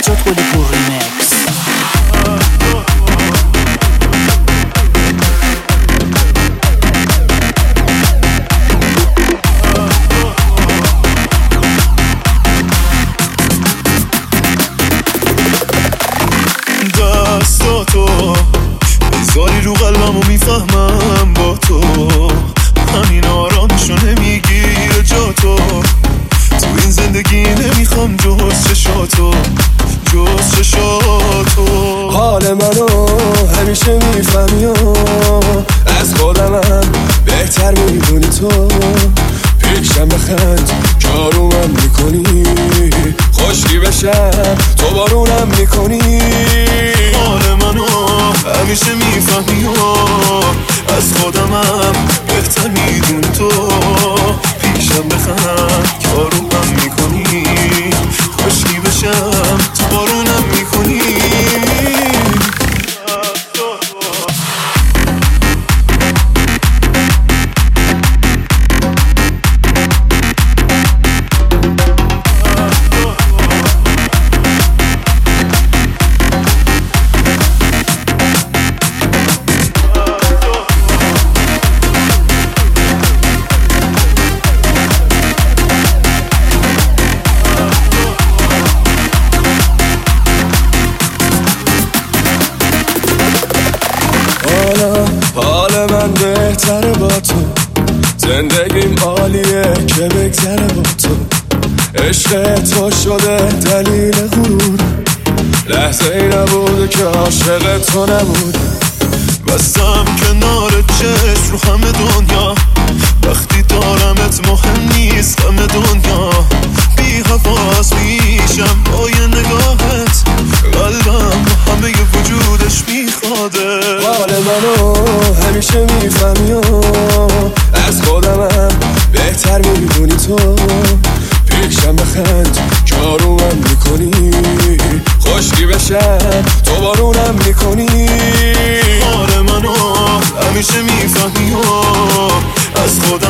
Yo Tolipo Remix. دستاتو بذاری رو قلبم و میفهمم با تو همین آرامشو نمیگیره جا تو این زندگی نمیخوام جز چشاتو جز چشاتو حال منو همیشه میفهمی از خودمم بهتر میدونی تو پیشم بخند کارومم میکنی خوشی بشم تو بارونم میکنی حال منو همیشه میفهمی از خودمم بهتر میدونی تو پیشم بخند کارومم میکنی خوشی بشم تو بارونم میکنی حال من بهتره با تو زندگیم عالیه که بگذره با تو عشق تو شده دلیل غرور لحظه ای نبوده که عاشق تو نبود بستم کنار چشم رو همه دنیا وقتی دارمت مهم نیست همه دنیا بی حواس میشم با یه نگاهت قلبم همه ی وجودش میخواده حال منو همیشه میفهمی از خودمم بهتر میدونی تو پیشم بخند کارومم میکنی خوشی بشم تو بارونم میکنی حال منو همیشه میفهمی از خودمم